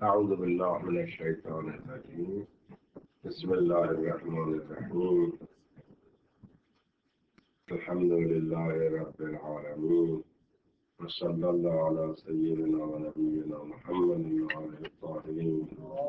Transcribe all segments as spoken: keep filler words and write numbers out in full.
أعوذ بالله من الشيطان الرجيم. بسم الله الرحمن الرحيم. الحمد لله رب العالمين، وصلى الله على سيدنا ونبينا محمد وعلى الطاهرين.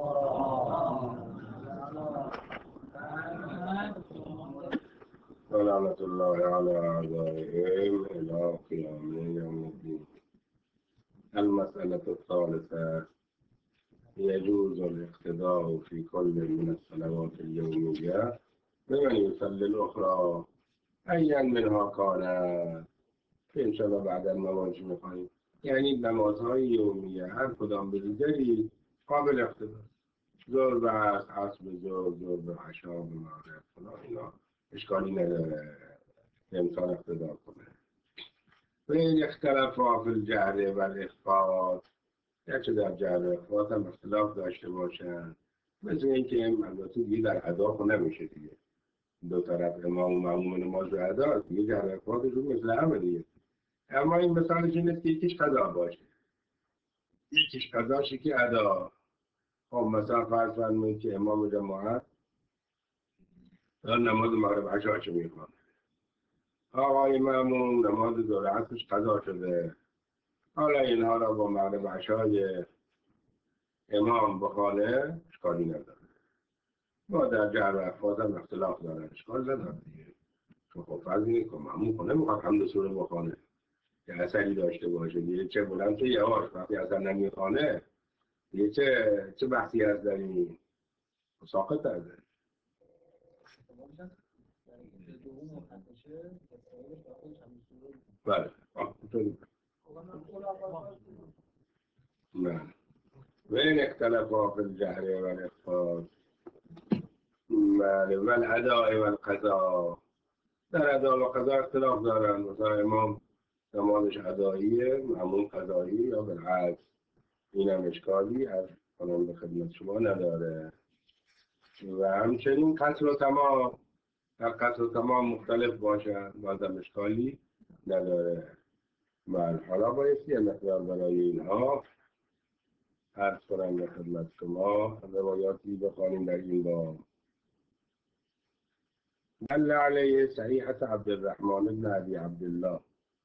ولعنة الله على أعدائهم إلى قيام يوم الدين. المسألة الثالثة: يجوز الاقتداء في كل من الصلوات اليومية بمن يصلي الأخرى أيا منها كان. إن شاء الله بعد النماز میخواهیم، یعنی نمازهای یومیه هر کدام به دیگری قابل اقتدا، ظهر به عصر، عصر به ظهر، ظهر به عشا، به مغرب، فلان، اینا اشکالی نداره انسان اقتدا کنه. و این اختلاف فی الجهر و الاخفاء، گرچه در جهر و اخفاء هم اختلاف داشته باشن، مثل اینکه البته دیگه در ادا خود نمیشه دیگه، دو طرف امام و مأموم نماز و ادا دیگه جهر و اخفاءشون مثل همه دیگه. اما این مثالش اینه که یکیش قضا باشه، یکیش قضاش که ادا. خب مثلا فرض فرمایید که امام جماعت داره نماز مغرب عشاءش میخوانه، آقای مأموم نماز ظهر عصرش قضا شده، حالا اینها را با مغرب عشای امام بخوانه اشکالی نداره. ما در جهر و اخفاء هم اختلاف دارن، اشکال نداره دیگه. خب فرض اینه که مأموم خونه میخواد حمد سوره بخوانه که اثری داشته باشه دیگه، چه بلند چه یواش، وقتی اثر نمیخوانه دیگه چه چه بحثی از داریم، ساقط کرده. بله نه و این اختلاف فی الجهر و الاخفاء و الاداء و القضاء. در ادا و قضا اختلاف دارن، مثلا امام نمازش اداییه، مأموم قضایی یا بالعکس. این هم اشکالی از کنم به خدمت شما نداره. و همچنین قصر و تمام، در قصر و تمام مختلف باشن بازم اشکالی نداره. من حالا بایستی یه مقدار برای اینها عرض کنم به خدمت شما روایاتی بخوانیم در این باب. دل علیه صحیحة عبدالرحمن بن ابی عبدالله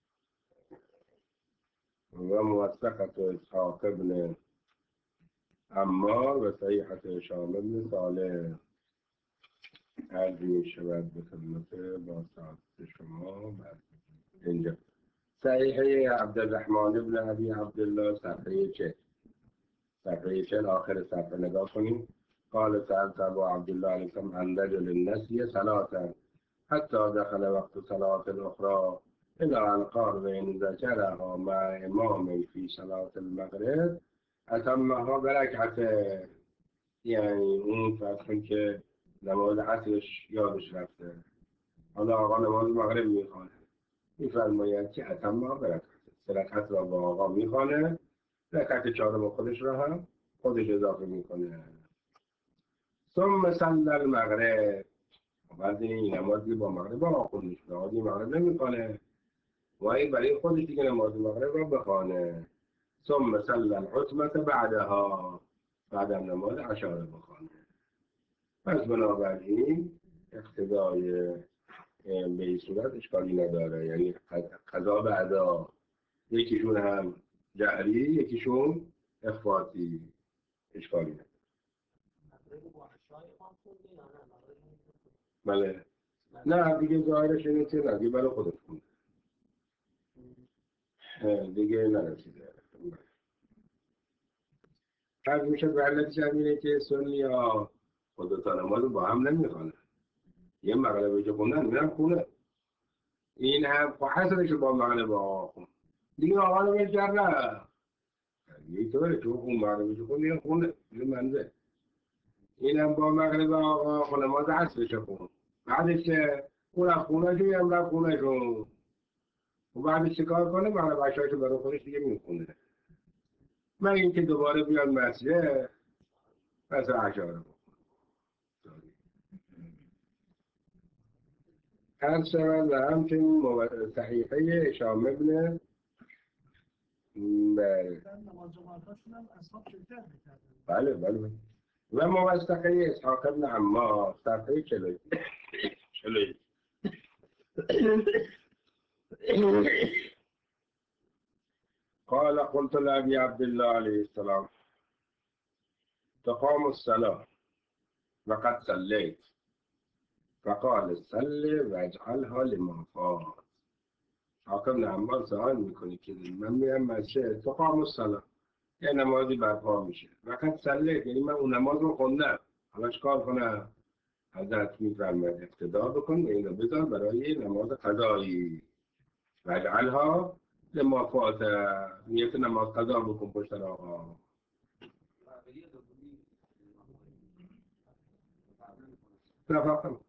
و موثقة اسحاق بن عمار و صحیحة هشام بن صالح. عرض می شود به خدمت با سعادت شما. اینجا صحیحه عبدالرحمن بن ابی عبدالله صفحه چه؟ صفحه چه آخر صفحه نگاه کنیم. قال سألت ابا عبدالله علیه السلام عن رجل النسي صلاة حتى دخل وقت صلاة الأخرى إلى أن قال وإن ذكرها مع إمام في صلاة المغرب أتمها بركعتين. یعنی اون فرض که نماز عصرش یادش رفته، حالا آقا نماز مغرب میخوانه، میفرماید که اتمها برکعت، سه رکعت را با آقا میخوانه، رکعت چهارم خودش را هم خودش اضافه میکنه. ثم صلی المغرب، بعد این نمازی با مغرب آقا خودش نماز مغرب نمیخوانه و این برای خودش دیگه نماز مغرب را بخوانه. ثم صلی العتمة بعدها، بعد نماز عشا را بخوانه. پس بنابراین اقتدای به این صورت اشکالی نداره، یعنی قضا به ادا، یکیشون هم جهری یکیشون اخفاتی، اشکالی نداره. بله نه دیگه ظاهرش اینه که ندی برای خودت کنه دیگه نرسیده. از میشه برلتش هم اینه که سنی ها خودتا نماز با هم نمیخوانه، یه مغربه که خوندن میرم خونه، این هم خب حسنش با مغربه ها خون دیگه آقا رو بشگر نه یه طوره که اون مغربه که خون میرم خونه یه منزه، این هم با مغربه آقا خونه نماز عصرش خون، بعدش که اون هم خونه شون هم رفت خونه شون و بعدش چکار کنه مغرب عشایش برای خودش دیگه میخونه، من این که دوباره بیان مسجد پس عشا رو بخون. هر شود و همچنین صحیحه هشام ابن بله بله بله و موثقه اسحاق بن عمار صفحه چلوی چلوی قال قلت لأبي عبد الله عليه السلام تقام الصلاة وقد صليت فقال صل واجعلها لما فات. حاکم بن عمار سوال میکنه که من میرم مسجد تقام الصلاة یه نمازی برپا میشه وقت صلیت یعنی من اون نماز رو خوندم حالا چکار کنم؟ حضرت میفرماید اقتدا بکن و اینو بذار برای نماز قضایی واجعلها لما فات نیت نماز قضا بکن پشت آقا. نفهم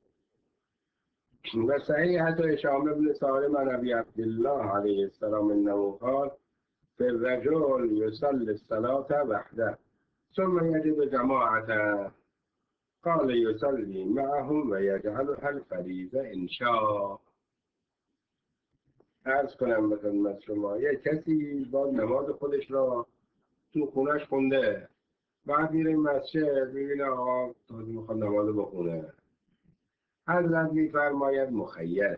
و صحیح حتی هشام بن سالم عن ابي عبد الله عليه السلام انه قال في الرجل يصلي الصلاة وحده ثم يجد جماعة قال يصلي معهم ويجعلها الفريضة إن شاء. عرض کنم به خدمت شما یه کسی با نماز خودش را تو خونش خونده بعد میره مسجد میبینه آقا تازه میخواد نماز بخونه. حضرت میفرماید مخیر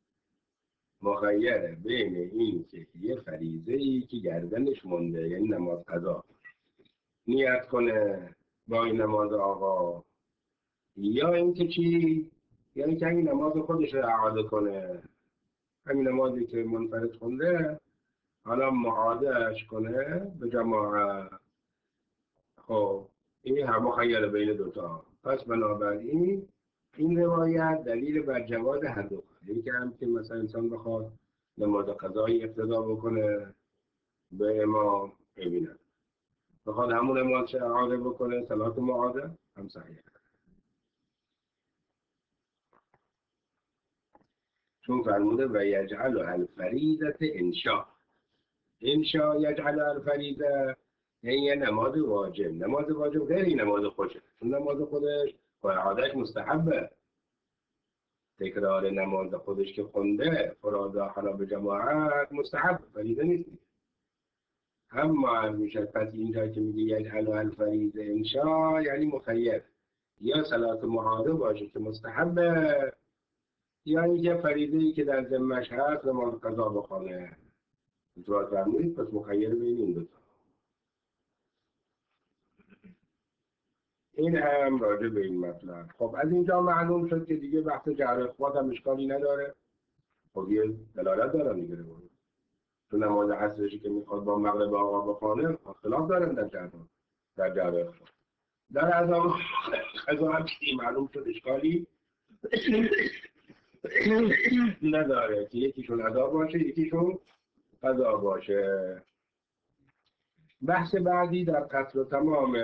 مخیره بین این که یه فریضه ای که گردنش مونده یعنی نماز قضا نیت کنه با این نماز آقا یا اینکه چی؟ یعنی که همین نماز خودش رو اعاده کنه همین نمازی که منفرد خونده حالا معادهش کنه به جماعت. خب این هم مخیره بین دوتا. پس بنابراین این روایت دلیل بر جواز هر دو یعنی که هم که مثلا انسان بخواد نماز قضایی اقتدا بکنه به امام ببینه بخواد همون نماز اعاده بکنه صلات معاده هم صحیح چون فرموده و یجعل الفریضة انشاء انشاء یجعل الفریضة یعنی یه نماز واجب نماز واجب غیر نماز خوشه چون نماز خودش با اعادهش مستحبه تکرار نماز خودش که خونده فرادا حالا به جماعت مستحب فریضه نیست. اما میشه پس اینجا که میگه یجعل الفریضة انشاء یعنی مخیر یا صلات معاده باشه که مستحبه یعنی یه فریضه‌ای که در ذمه‌اش هست نماز قضا بخونه. متوجه فرمودید؟ پس مخیر بین این دوتا. این هم راجع به این مطلب. خب از اینجا معلوم شد که دیگه وقت جهر اخبات هم اشکالی نداره. خب یه دلالت دارن دیگه رو. تو نماز عصرشی که میخواد با مغرب آقا بخونه خلاف دارن در جهر در جهر اخبات. در از آن قضا هم که معلوم شد اشکالی نداره که یکیشون ادا باشه یکیشون قضا باشه. بحث بعدی در قتل و تمام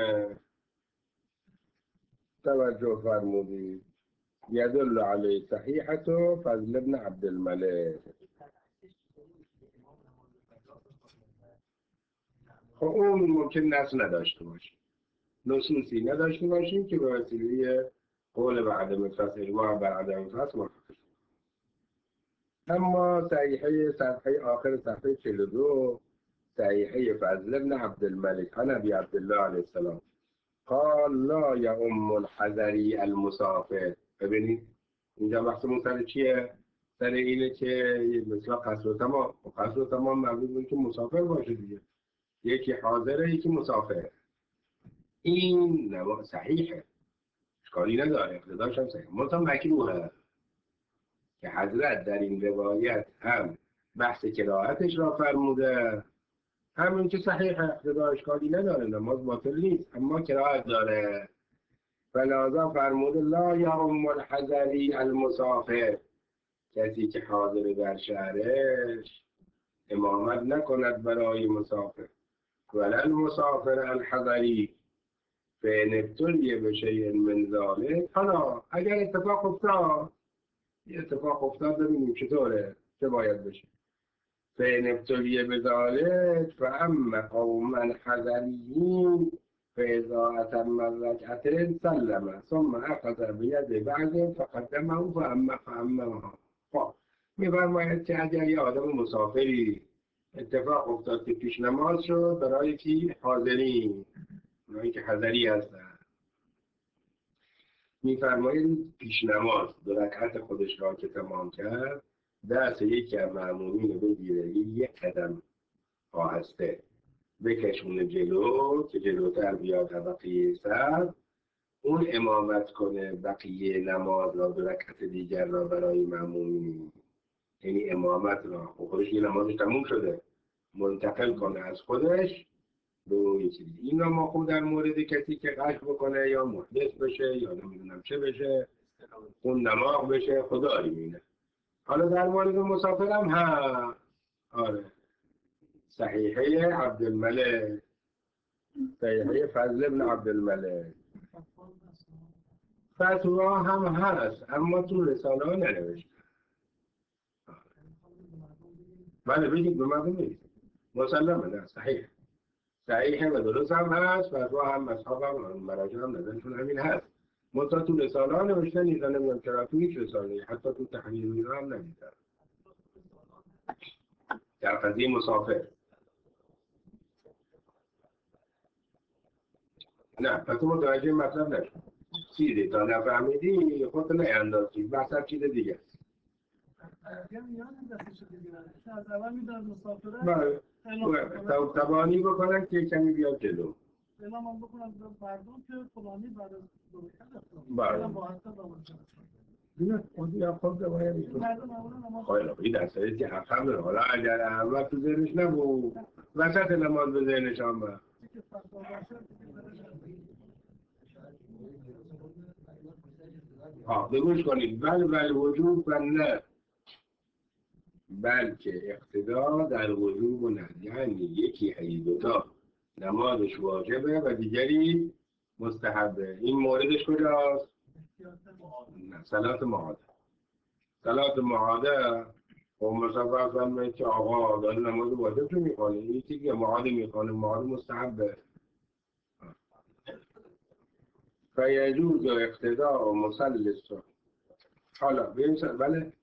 توجه فرمودید یدل علی صحیحة فضل بن عبد الملک. خب اون ممکن نص نداشته باشیم نصوصی نداشته باشیم که به وسیله قول به عدم فصل و بر عدم فصل مرتبط. اما صحیحه صفحه آخر صفحه چهل و دو صحیحه فضل بن عبد الملک عن ابي عبد الله علیه السلام قال لا یؤم الحضری المسافر. ببینید اینجا بحثمون سر چیه؟ سر اینه که مثلا قصر و تمام و قصر و تمام مربوط که مسافر باشه دیگه یکی حاضره یکی مسافر. این نوا صحیحه اشکالی نداره اقتداش هم صحیح منطقه مکروهه که حضرت در این روایت هم بحث کراهتش را فرموده همین که صحیح اقتدا اشکالی نداره نماز باطل نیست اما کراهت داره. فلذا فرموده لا یؤم الحضری المسافر کسی که حاضر در شهرش امامت نکند برای مسافر ولا المسافر الحضری فإن ابتلی بشیء من ذلک. حالا اگر اتفاق افتاد یه اتفاق افتاد ببینیم چطوره چه باید بشه. فإن ابتلی بذلک فأما قوما حضریین فإذا أتم الركعتين سلم ثم أخذ بيد بعض فقدمه فأما فأما. خب می‌فرماید که اگر یه آدم مسافری اتفاق افتاد که پیش نماز شد برای کی؟ حاضرین، برای که حضری هستن. میفرمایید پیش نماز دو رکعت خودش را که تمام کرد، دست یکی از مأمومین رو بگیره، یک قدم آهسته بکشونه جلو که جلوتر بیاد بقیه سر، اون امامت کنه بقیه نماز را، دو رکعت دیگر را برای مأمومین، یعنی امامت را. خودش یه نمازش تموم شده، منتقل کنه از خودش به اون یکی دیگه. این را ما خود در مورد کسی که غش بکنه یا محدث بشه یا نمیدونم چه بشه، اون دماغ بشه، خدا میینه. حالا در مورد مسافر هم ها، آره، صحیحه عبدالملک، صحیحه فضل ابن عبدالملک، فتوا هم هست اما تو رساله ها ننوشته. بله بگید به مردم بگید، مسلمه، نه صحیح صحیحه و درست هم هست، فتوا هم اصحاب هم مراجع هم نظرشون همین هست. منتها تو رساله ها نوشته نیست، نمیدونم چرا تو هیچ رساله، حتی تو تحلیل اینا هم نمیدونم در قضیه مسافر. نه پس متوجه مطلب نشد، چیزی تا نفهمیدی خودت نیندازی، بحث هم چیز دیگه است. بله تبانی بکنن که کمی بیاد جلو، اعلام هم بکنن به مردم که فلانی بعد از دو بله دیگه خودی هم خود باید میتون خواهی این دستایی که حقم داره. حالا اگر اول تو ذهنش نبود وسط نماز به ذهنش هم با ها بگوش کنید بل بل وجود و نه، بلکه اقتدا در وجود و نه، یعنی یکی هی دوتا نمازش واجبه و دیگری مستحبه. این موردش کجاست؟ نه صلات معاده. صلات معاده و مثلا فرمایید که آقا داره نماز واجب رو میخوانه، یکی که معاده میخوانه، معاده مستحبه. فیجوز و اقتدا و مسلس. حالا بیم سر بله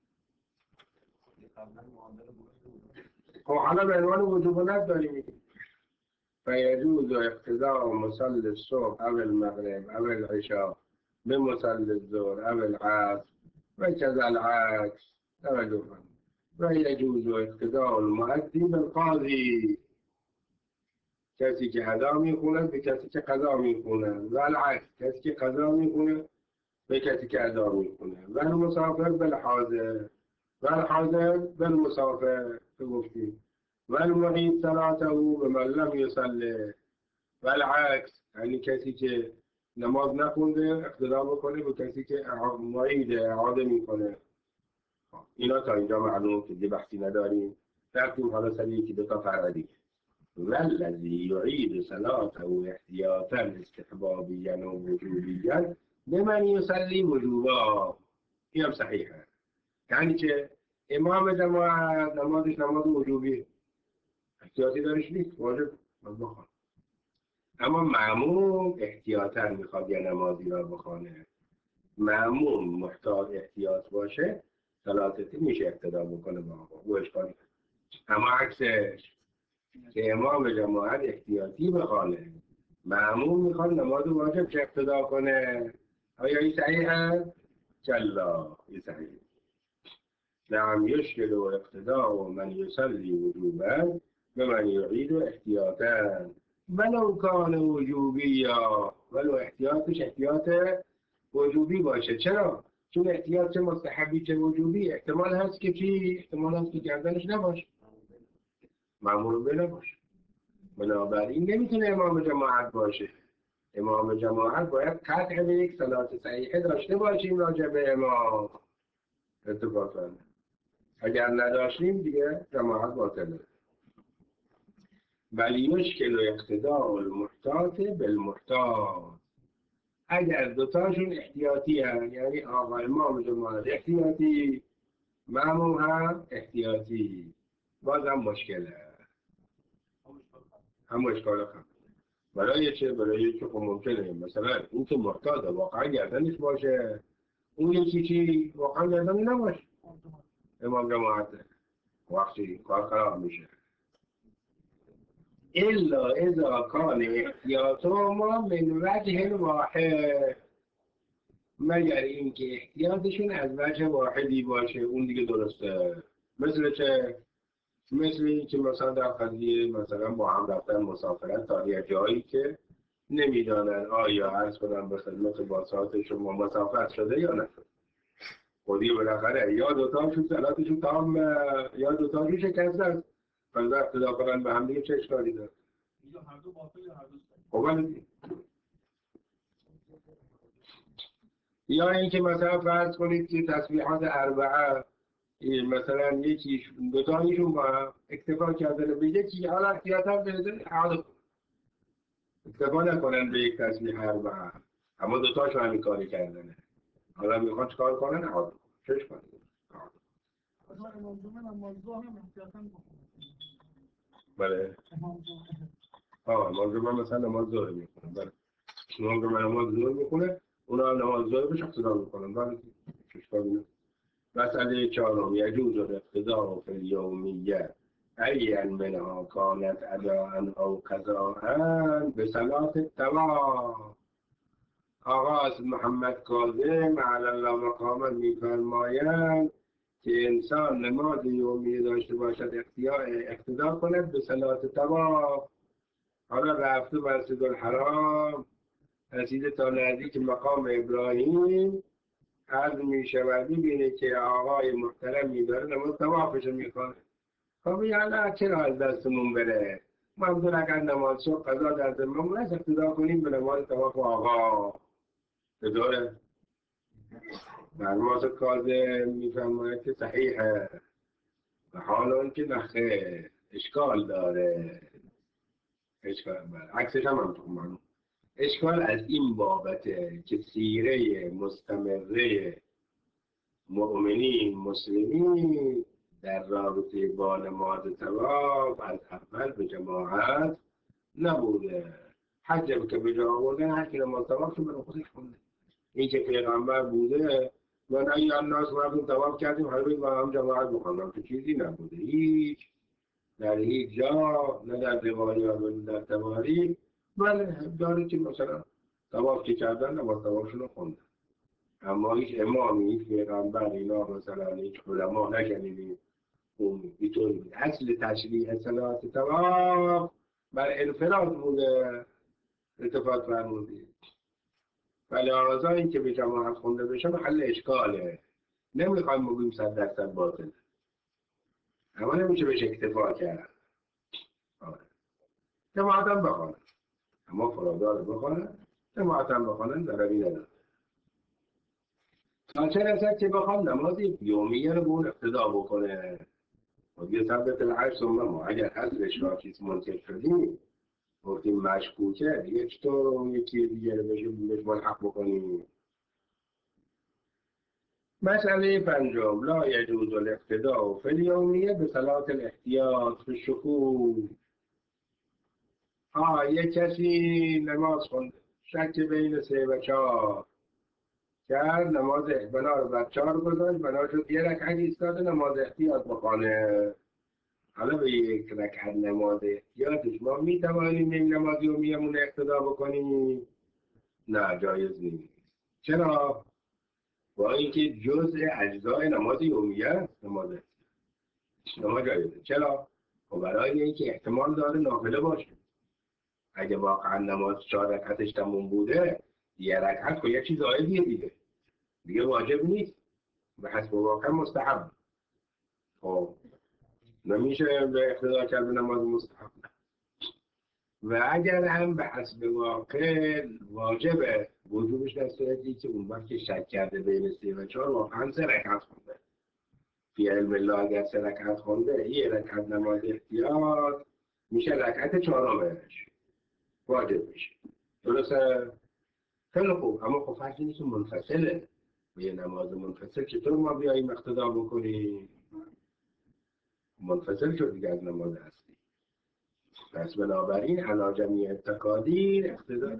خب حالا به عنوان وجوبونت داریم. فیجوز و اقتدا و مسل الصبح او المغرب او العشاء بمسل الظهر او العصر و کذا العکس. توجه کنید. و یجوز و اقتدا المؤدی بالقاضی، کسی که ادا میخونه به کسی که قضا میخونه، و العکس کسی که قضا میخونه به کسی که ادا میخونه. و المسافر بالحاضر و الحاضر بالمسافر که گفتیم. و المعید صلاته به من لم یصلی و العکس، یعنی کسی که نماز نخونده اقتدا بکنه به کسی که معید اعاده میکنه. اینا تا اینجا معلوم که دیگه بحثی نداریم. رفتیم حالا سر یکی دو تا فرع دیگه. والذی یعید صلاته احتیاطا استحبابیا و وجوبیا لمن یصلی وجوبا. این هم صحیحه، یعنی که امام جماعت نمازش نماز وجوبی احتیاطی دارش نیست، واجب بخوان، اما مأموم احتیاطا میخواد یا نمازی را بخوانه. مأموم محتاج احتیاط باشه صلاتتی میشه اقتدا بکنه با آقا، او اشکالی. اما عکسش که امام جماعت احتیاطی بخوانه، مأموم میخواد نماز واجب چه اقتدا کنه. آیا این صحیحه؟ جلا این صحیحه. نعم یشکل و اقتدا و من یصلی وجوبا به من یعید و احتیاطا ولو کان وجوبی، یا ولو احتیاطش احتیاط وجوبی باشه. چرا؟ چون احتیاط چه مستحبی چه وجوبی احتمال هست که چی؟ احتمال هست که گردنش نباشه، مأمور به نباشه. بنابراین نمیتونه امام جماعت باشه. امام جماعت باید قطع به یک صلات صحیحه داشته باشیم راجع به امام اتفاقا. اگر نداشتیم دیگه جماعت باطله. ولی یشکل و اقتدا المحتاط بالمحتاط، اگر دوتاشون احتیاطی هم، یعنی آقا امام جماعت احتیاطی مأموم هم احتیاطی، باز هم مشکله، هم مشکل هم. برای چه؟ برای چه خب ممکنه مثلا این که محتاط واقعا گردنش باشه، اون یکی چی واقعا گردنی نباشه. امام جماعت وقتی کار خراب میشه. الا اذا کان احتیاطهما من وجه واحد، مگر اینکه احتیاطشون از وجه واحدی باشه، اون دیگه درسته. مثل چه؟ مثل این که مثلا در قضیه مثلا با هم رفتن مسافرت تا یه جایی که نمیدانن آیا عرض کنم به خدمت باسات شما مسافرت شده یا نشده. خودی بالاخره یا دوتاشون سلاتشون تمام یا دوتاشون شکست است، پس اقتدا کنن به هم دیگه چه اشکالی داره؟ یا هر دو باطل یا هر دو خب صحیح. یا اینکه مثلا فرض کنید که تسبیحات اربعه مثلا یکی دو تایشون با هم اکتفا کردن به یکی، حالا احتیاطاً بهتر اعاده کنن، اکتفا نکنن به یک تسبیح اربعه، اما دو تاشون همین کاری کردنه، حالا میخوان چیکار کنن؟ اعاده کنن. چش کنن؟ مثلا امام جمعه نماز ظهر هم احتیاطاً بخونه. بله. امام جمعه آه امام جمعه مثلا نماز ظهر میخونه. بله. امام جمعه نماز ظهر میخونه، اونا نماز ظهر بهش اقتدا میکنن. بله. چش کنن؟ مسئله چهارم یجوز الاقتداء فی الیومیه ایا منها کانت اداء او قضاء به صلاة الطواف. آقا محمد کاظم علی الله مقاما میفرمایند که انسان نماز یومی داشته باشد اقتدا کند به صلاة طواف. حالا رفته مسجد الحرام، رسیده تا نزدیک مقام ابراهیم، عرض می شود میبینه که آقای محترم میداره نماز طوافش میکنه. خب یالا چرا از دستمون بره؟ ما هم دو رکعت نماز صبح قضا در ذممون هست، اقتدا کنیم به نماز طواف آقا. چطوره؟ مرماز کاظم میفرماید که صحیحه، و حال اون که نخه اشکال داره. اشکال داره، عکسش هم هم تو اشکال از این بابته که سیره مستمره مؤمنین مسلمین در رابطه با نماز طواف از اول به جماعت نبوده. حجم که به جا آوردن هر کی نماز طواف رو برای خودش خونده. این که پیغمبر بوده و نه یا ناس مردم طواف کردیم هر روز با هم جماعت بخوندم، تو چیزی نبوده. هیچ در هیچ جا، نه در روایات و در تواریخ. بله داره که مثلا طواف که کردن نماز طوافشون رو خوندن، اما هیچ امامی، هیچ پیغمبر، اینا مثلا هیچ علما نشنیدیم اون اینطور بود. اصل تشریع صلاة طواف بر انفراد بوده، اتفاق فرمودید. ولی آزا این که به جماعت خونده بشه محل اشکاله. نمیخوایم بگیم صد درصد باطله، اما نمیشه بهش اکتفا کرد. آره. جماعت هم بخوانن، اما فرادار بخوانن، جماعت هم بخوانن ضرری نداره. تا چه رسد که بخوام نماز یومیه رو به اون اقتدا بکنه. و یه ثبت العشر ما اگر اصلش را چیز منکر شدیم گفتیم مشکوکه، دیگه چطور اون یکی دیگه رو بشه بهش ملحق بکنیم. مسئله پنجم لا یجوز الاقتداء فی الیومیه به صلاة الاحتیاط فی الشکوک. ها یک کسی نماز خونده، شک بین سه و چهار کرد، نماز بنا رو بر چهار گذاشت، بنا شد یه رکعت ایستاده نماز احتیاط بخوانه. حالا به یک رکعت نماز احتیاطش ما میتوانیم این نماز یومیمون اقتدا بکنیم؟ نه، جایز نیست. چرا؟ با اینکه جزء اجزای نماز یومیه است نماز احتیاط جایزه. چرا؟ خب برای اینکه احتمال داره نافله باشه. اگه واقعا نماز چهار رکعتش تموم بوده، یه رکعت خب یه چیز زائدیه دیگه دیگه واجب نیست، به حسب واقع مستحب. خب نمیشه به اقتدا کرد به نماز مستحب. و اگر هم به حسب واقع واجبه، وجوبش در صورتی که اون وقت که شک کرده بین سه و چهار واقعا سه رکعت خونده. فی علم الله اگر سه رکعت خونده، یه رکعت نماز احتیاط میشه رکعت چهارمش واجب میشه. درسته؟ خیلی خوب، اما خب فرض اینه که منفصله. به یه نماز منفصل چطور ما بیاییم اقتدا بکنیم؟ منفصل شد دیگه از نماز اصلی. پس بنابراین علی جمیع التقادیر اقتدا.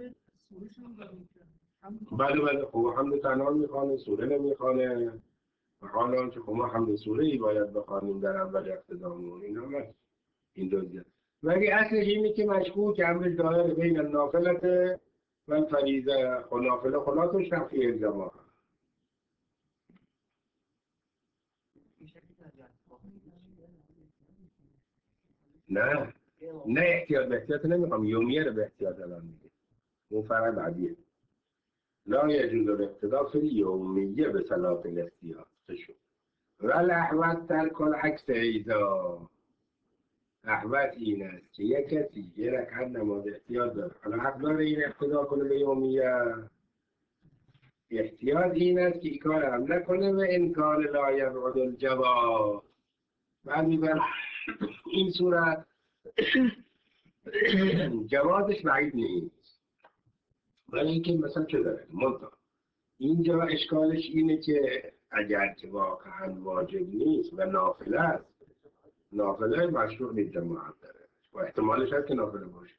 بله بله خب حمد تنها میخوانه، سوره نمیخوانه، و حالا که خب ما حمد سوره ای باید بخوانیم در اول اقتدامون. این هم هست، این جزئیات. ولی اصلش اینه که مشکوک امر دائر بین النافلة والفریضه و نافله خلاص شرطی الزاما. نه نه احتیاط به احتیاط نمیخوام، یومیه رو به احتیاط الان میگه، اون فرق بعدیه. لا يجوز الاقتداء في اليومية بصلاة الاحتياط تشو والاحوط ترک العکس ایضا. احوط این است که یک کسی یه رکعت نماز احتیاط داره، حالا حق داره این اقتدا کنه به یومیه. احتیاط این است که این کار هم نکنه و انکار لا یبعد الجواز. بعد میبرم این صورت جوازش بعید نیست، ولی اینکه مثلا چه داره منطقه اینجا اشکالش اینه که اگر که واقعا واجب نیست و نافله است، نافله مشروع نیست جماعت داره و احتمالش هست که نافله باشه،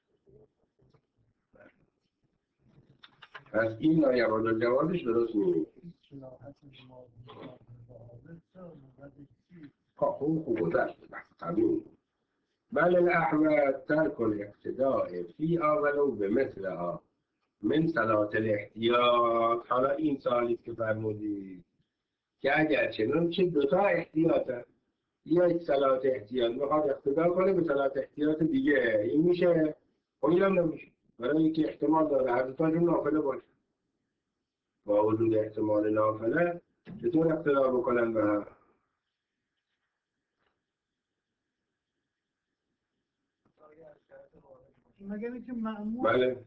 پس این نایباد جوازش درست نیست. خوب خوب گذشت بحث قبیل. بل الاحوال ترک الاقتداء فی ولو بمثلها من صلاة الاحتیاط. حالا این سوالی که فرمودید که اگر چنون چه دوتا احتیاط هست، یک صلاة احتیاط میخواد اقتدا کنه به صلاة احتیاط دیگه، این میشه؟ این هم نمیشه، برای اینکه احتمال داره هر دوتاشون نافله باشه. با وجود احتمال نافله چطور اقتدا بکنن به هم؟ مگر اینکه معمول بله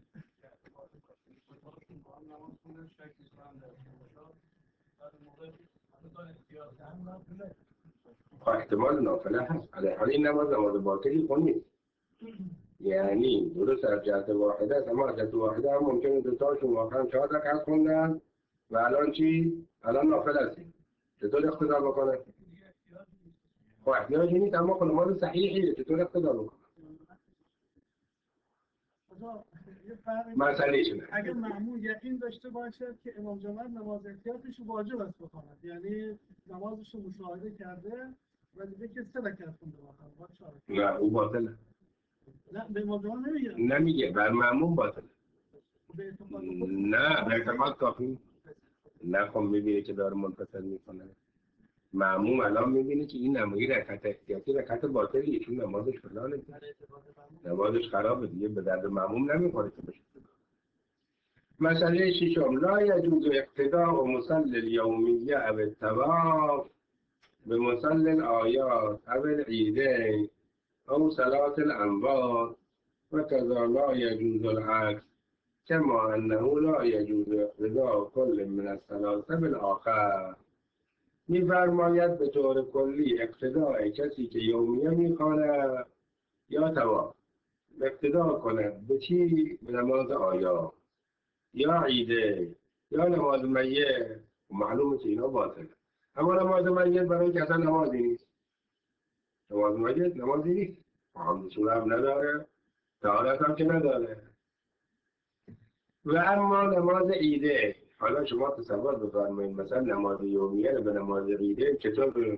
احتمال نافله هست، علیه این نماز نماز باطلی کنید، یعنی درست از جهت واحده است، اما از جهت واحده هم ممکنه دوتاشون واقعا چهار رکعت خوندن و الان چی؟ الان نافله هستیم، چطور اقتدا بکنه؟ خب احتیاجی نیست، اما خب نماز صحیحیه، چطور اقتدا بکنه؟ مسئله شونه اگر معمول یقین داشته باشد که امام جماعت نماز احتیاطش واجب است بخواند، یعنی نمازش رو مشاهده کرده و دیده که سه رکعت خونده بخواند، نه او باطله. نه به امام جماعت نمیگه، نمیگه بر معمول باطله. به اعتقاد نه به اعتقاد کافی. نه خب میبینه که داره منفصل میکنه. معموم الان میبینه که این نمایی رکعت احتیاطی رکعت باطلیه، چون نمازش فلانه، نمازش خرابه دیگه، به درد معموم نمیخوره که بشه. مسئله ششم لا یجوز اقتداء مصلی الیومیه او الطواف به مصلی الآیات او العیدین او صلاة الانبار و کذا لا یجوز العکس کما انه لا یجوز اقتداء کل من الثلاثه بالآخر. می‌فرماید به طور کلی اقتداء کسی که یومیه می‌خواند یا طواف اقتدا کند به چی؟ به نماز آیا یا عیده یا نماز میت، معلومه که اینا باطله. اما نماز میت برای که اصلا نمازی نیست، نماز میت نمازی نیست، حمد سوره هم نداره، طهارت هم که نداره. و اما نماز عیده، حالا شما تصور بفرمایید مثلا نماز یومیه رو به نماز عیده چطور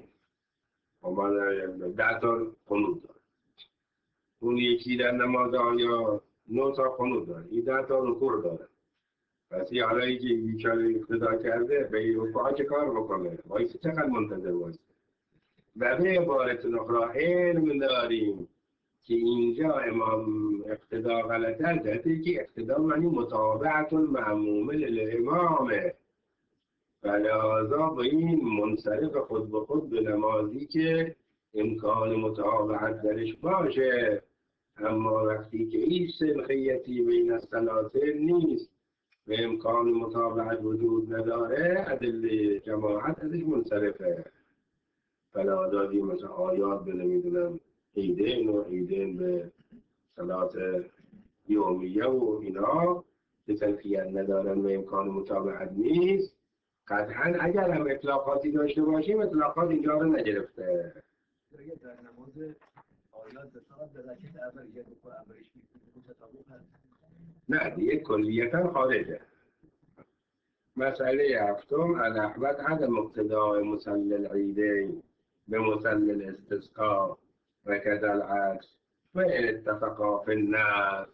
ده تا قنوت داره، اون یکی در نماز آیا نه تا قنوت داره، این ده تا رکوع داره، پس این حالا که بیچاره اقتدا کرده به این رکوعا چه کار بکنه؟ وایسه چقدر منتظر وایسه؟ و به عبارت اخرى علم داریم که اینجا امام اقتدا غلطه، البته که اقتدا معنی متابعت المأموم للامامه، فلذا با این منصرف خود به خود به نمازی که امکان متابعت درش باشه، اما وقتی که این سلخیتی بین الثلاثه نیست و امکان متابعت وجود نداره، ادله جماعت ازش منصرفه. فلذا دی مثلا آیات به نمیدونم عیدین و عیدین به صلات یومیه و اینا که سلخیت ندارن و امکان متابعت نیست، قطعا اگر هم اطلاقاتی داشته باشیم اطلاقات اینجا رو نگرفته. در نماز آیات فقط به رکعت اول یک رکوع اولش متطابق هست. نه دیگه کلیتا خارجه. مسئله هفتم الاحوط عدم اقتداء مصلی العیدین به مصلی الاستسقاء و کذا العکس و اتفقا فی النص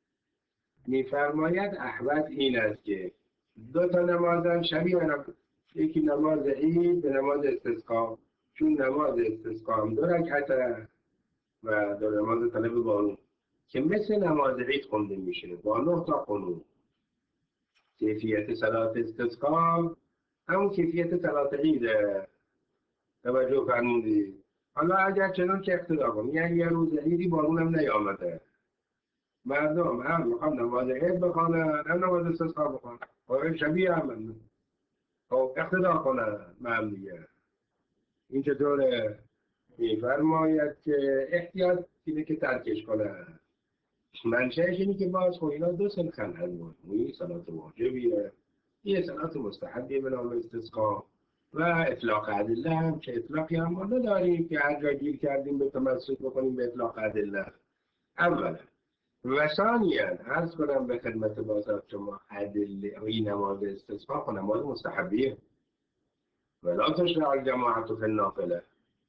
میفرماید احوت این است که دو تا نمازن شبیه هم، یکی نماز عید به نماز استسقا، چون نماز استسقا هم دو رکعته و دو نماز طلب بارون که مثل نماز عید خونده میشه با نه تا قنوت. کیفیت صلات استسقا همون کیفیت صلات عیده. توجه فرمودی؟ حالا اگر چنان که اقتدا کنم یعنی یه روز عیدی بارون هم نیامده، مردم هم میخوان نماز عید بخوانن هم نماز استسقا بخوانن، خب شبیه هم خب اقتدا کنن من دیگه. این چطوره؟ میفرماید که احتیاط اینه که ترکش کنن. منشأش اینه که باز خب اینا دو سلخن هست، این صلات واجبیه، یه صلات مستحبیه به نام استسقا و اطلاق ادله هم که اطلاقی هم ما نداریم که هر جا گیر کردیم به تمسک بکنیم به اطلاق ادله. اولا و ثانیا عرض کنم به خدمت بازار شما ادله این نماز استسقا خب نماز مستحبیه ولا تشرع الجماعة فی النافله،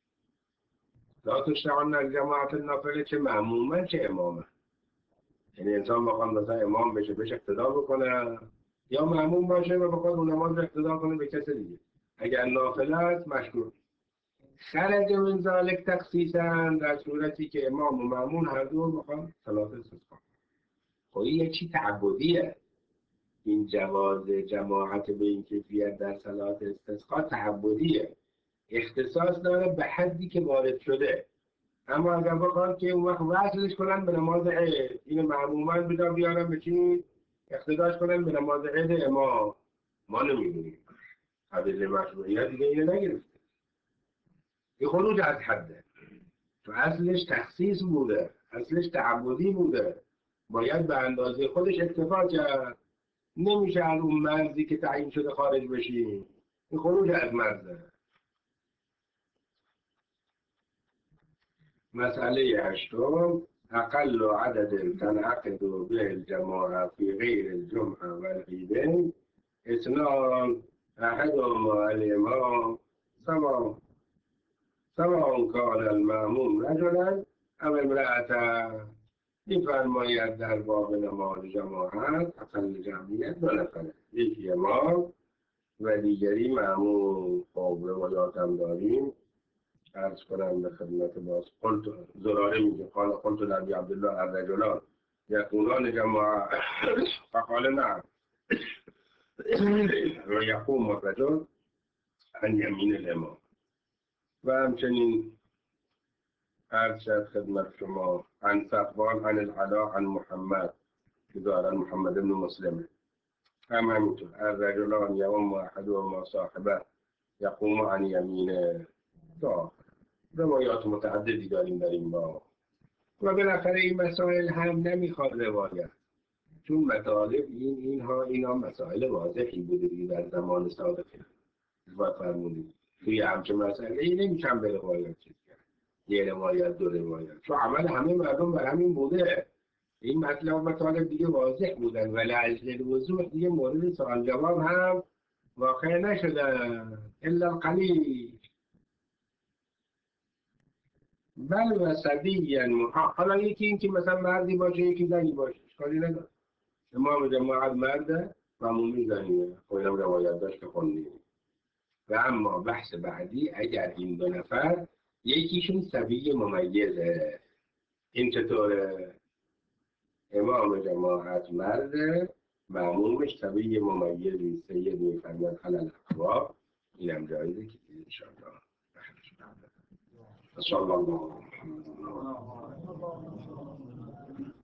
لا تشرع الجماعة فی النافله چه معموما چه اماما. یعنی انسان بخواد مثلا امام بشه بهش اقتدا بکنه یا معموم باشه و بخواد اون نماز اقتدا کنه به کسی دیگه، اگر نافله است مشروع. خرج من ذلک تخصیصا در صورتی که امام و معمون هر دو بخواد صلات استسقا. خب این یه چی تعبدیه، این جواز جماعت به این کیفیت در صلات استسقا تعبدیه، اختصاص داره به حدی که وارد شده. اما اگر بخواد که اون وقت وصلش کنن به نماز عید، این معمومان بدا بیارن بچین اقتداش کنن به نماز عید امام، ما نمیدونیم حدیث مشروعیت دیگه اینه نگرفته، این خروج از حده. تو اصلش تخصیص بوده، اصلش تعبدی بوده، باید به اندازه خودش اکتفا کرد، نمیشه از اون مرزی که تعیین شده خارج بشیم، این خروج از مرزه. مسئله هشتم اقل عدد تنعقد به الجماعة في غير الجمعة والعيدين اثنان احدهما الامام سواء سواء كان المأموم رجلا او امرأة. می‌فرماید در باب نماز جماعت اقل جمعیت دو نفره، یکی امام و دیگری مأموم. خب روایات هم داریم، عرض کنم به خدمت باز. قلت زراره میگه قال قلت لابی عبدالله الرجلان یکونان جماعه فقال نعم و یقوم الرجل عن یمین الامام. و همچنین عرض شد خدمت شما عن صفوان عن العلاء عن محمد که دارن محمد بن مسلم هم همینطور الرجلان یوم احدهما صاحبه یقوم عن یمینه. تا روایات متعددی داریم در این باب و بالاخره این مسائل هم نمیخواد روایت، چون مطالب این اینها اینا مسائل واضحی بوده در زمان سابقه و فرمودید توی همچه مسئله ای نمیشن به روایت چیز کرد، یه روایت دو روایت، چون عمل همه مردم بر همین بوده. این مطلب مطالب دیگه واضح بودن و لعجل وضوح دیگه مورد سوال جواب هم واقع نشدن الا القلیل. بل و صدی حالا یکی این که مثلا مردی باشه یکی زنی باشه اشکالی نداره، امام جماعت مرده و عمومی زنیه، خب اینم روایت داشت که خوندیم. و اما بحث بعدی اگر این دو نفر یکیشون صبی ممیزه، این چطوره؟ امام جماعت مرده معمومش صبی ممیزی سید میفرماد حلال اقوا، اینم جایزه که انشاءالله صلی الله